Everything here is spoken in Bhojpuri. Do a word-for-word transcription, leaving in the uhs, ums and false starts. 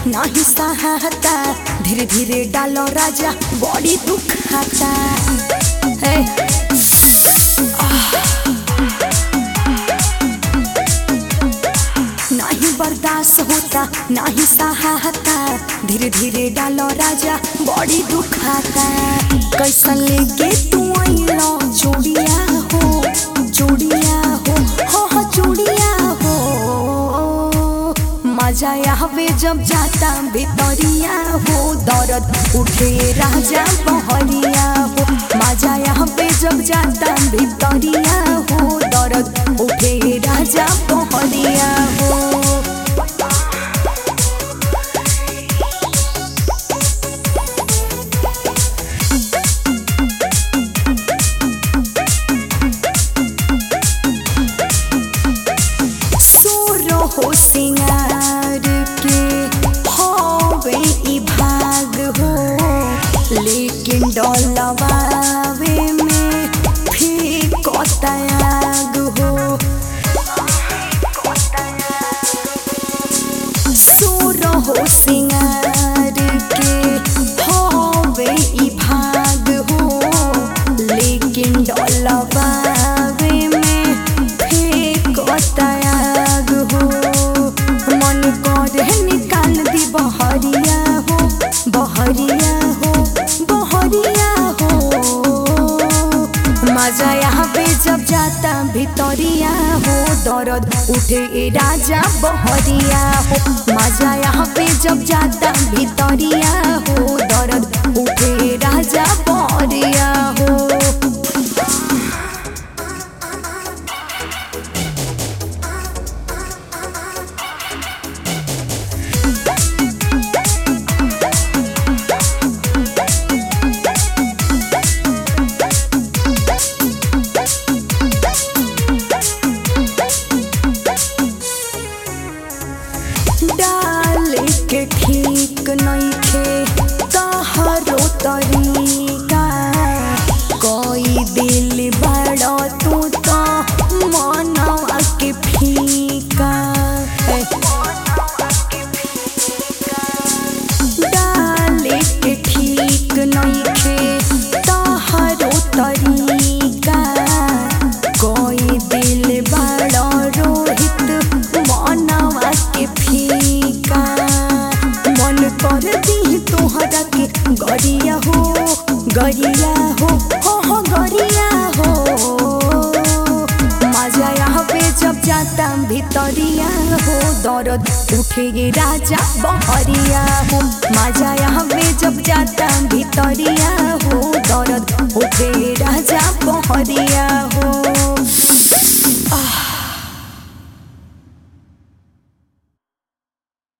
नाही सहाता धीरे धीरे डालो राजा बॉडी दुखाता है नहीं बर्दाश्त होता नहीं सहाता धीरे धीरे डालो राजा बॉडी दुखाता कैसा लेके तू आइलो चूड़िया हो चूड़िया हो हो हो चूड़िया हो मजा आवे जब जाता भितरिया हो दर्द उठे राजा बहरिया हो मजा आवे जब जाता भितरिया हो दर्द उठे राजा बहरिया हो हो सिंगार के होवे ई भाग हो लेकिन डोलवावे में फीको त्याग हो सुर हो सिंगार के होवे ई भाग हो लेकिन डोलवावे में फीको त्याग हो मन करे निकाल दी बहरिया हो बहरिया हो बहरिया हो मजा आवे जब जाता भितरिया हो दर्द उठे राजा बहरिया हो मजा आवे जब जाता भितरिया हो दर्द उठे राजा बहरिया हो डाल के ठीक नइखे तहरो तरीका कोई दिल बड़ा तू तो मनवा के फीका डाल के ठीक नइखे तहरो तरीका कोई दिल बड़ा रोहित मनवा के फीका मन कर दी तोहरा के गरिया हो गरिया हो हो हो गरिया हो मजा आवे जब जाता भितरिया हो दर्द उठे राजा बहरिया हो मजा आवे जब जाता भितरिया हो दर्द उठे राजा बहरिया हो।